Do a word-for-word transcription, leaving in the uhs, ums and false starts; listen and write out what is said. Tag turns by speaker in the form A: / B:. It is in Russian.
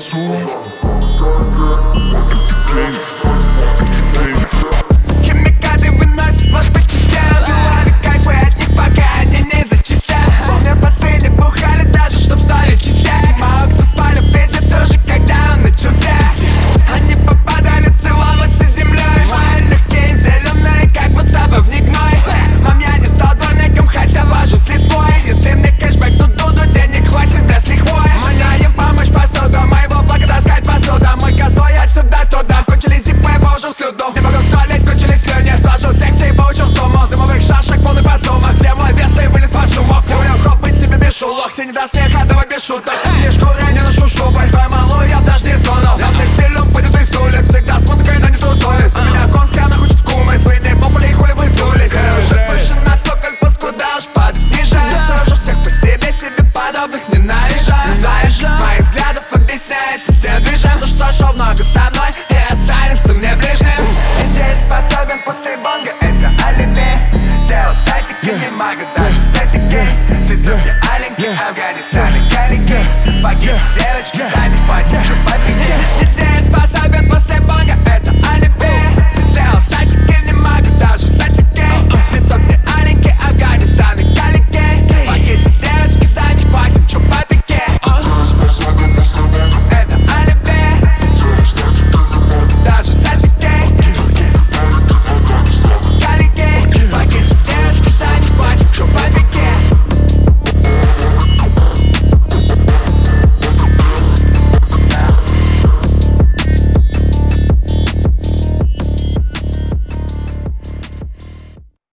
A: Химикаты выносят вас по частям. Ловят кайфы от них, пока они не зачистят. Помню, пацаны бухали даже, чтоб стали частяк. Мало кто спали в песне уже, когда он начался. Они попадали целоваться землей. Мои легкие зеленые, как будто бы в них гной. Мам, я не стал дворником, хотя вожу с листвой. Если мне кэшбэк, то дуду, денег хватит для с лихвой. Моя им помощь посуду, моего блага таскать посуду. Мой козой отсюда туда. Кончились зипы, положил слюду. Не могу солить, кончились слюни. Свожу тексты и получил сумму. Дымовых шашек полный подсумок. Где мой вес, ты вылез под шумок. Ты умел хоп, и тебе без шулок. Ты не до смеха, давай без шуток. Слишком я не ношу шубы. Твою малую я даже не сунул. Лётный стилем пойдет из улиц. Всегда с музыкой, но не тусуюсь. У меня конская, она хочет кумы. Свои не попали, хули вы сдулись. Уже спущен на цоколь, под куда уж падать ниже. Сажу всех по себе, себе подобных не наезжаю. Знаешь, из моих взглядов объясняется тем движем. Ну что, шел много со мной и останется мне ближним. Здесь способен после бонга, это алиби. Дело статики, не могу даже статики. Цветут я аленький, Афганистан и карики. Погиб девочки,